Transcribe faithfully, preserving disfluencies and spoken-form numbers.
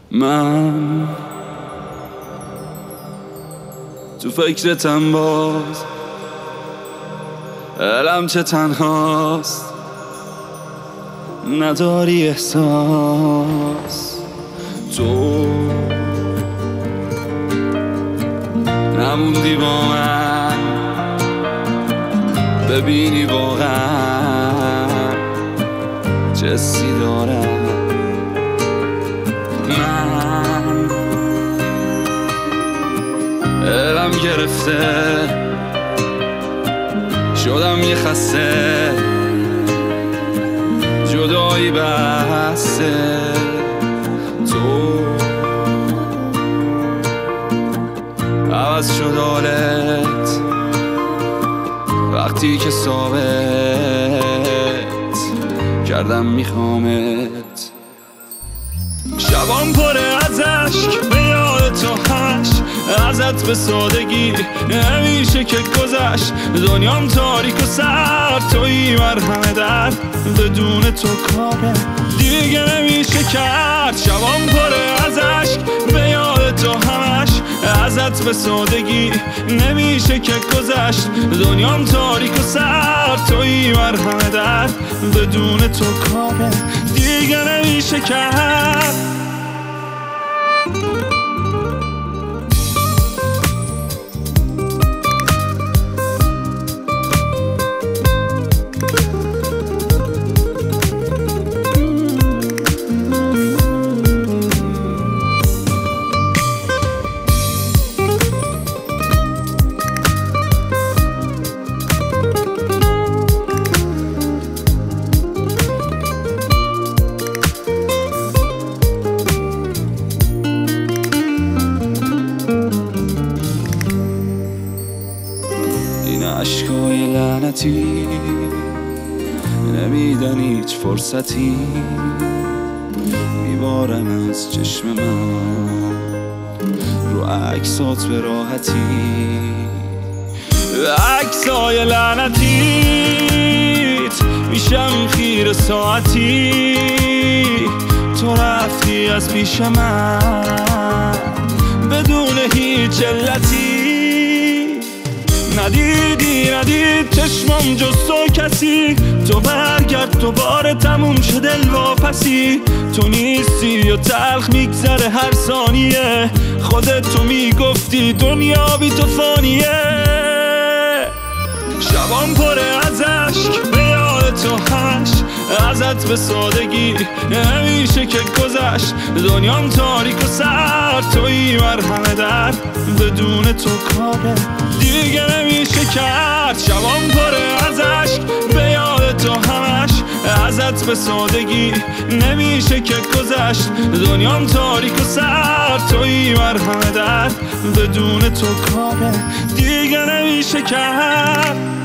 من تو فکرتم باز، علم چه تنهاست، نداری احساس. تو نموندی با من، ببینی واقعا چه حسی دارم. من علم گرفته شدم یه خسته، جدایی بسته. تو عوض شد حالت وقتی که ثابت کردم میخوامت. شبام پره از عشق به یاد تو هش، ازت به سادگی نمیشه که گذشت. دنیام تاریک و سر تویی مرهم درد، بدون تو کاره دیگه نمیشه کرد. شبام پره از عشق به یاد تو همش، ازت به سادگی نمیشه که گذشت. دنیام تاریک و سر تویی مرهم درد، بدون تو کاره دیگه نمیشه کرد. عشقای لعنتی نمیدن هیچ فرصتی، میبارن از چشم من رو عکسات به راحتی. عکسای لعنتیت میشم خیره ساعتی، تو رفتی از پیش من بدون هیچ علتی. ندیدی ندید چشمم جز تو کسی، تو برگرد دوباره تموم شد دل واپسی. تو نیستی و تلخ میگذره هر ثانیه، خودت تو میگفتی دنیا بی تو فانیه. شبام پره از عشق به یاد تو هش، ازت به سادگی نمیشه که گذشت. دنیام تاریک و سر تویی مرهم درد، بدون تو کاره دیگه نمیشه کرد. شبام پره از عشق به یاد تو همش، ازت به سادگی نمیشه که گذشت. دنیام تاریک و سر تویی مرهم درد، بدون تو کاره دیگه نمیشه کرد.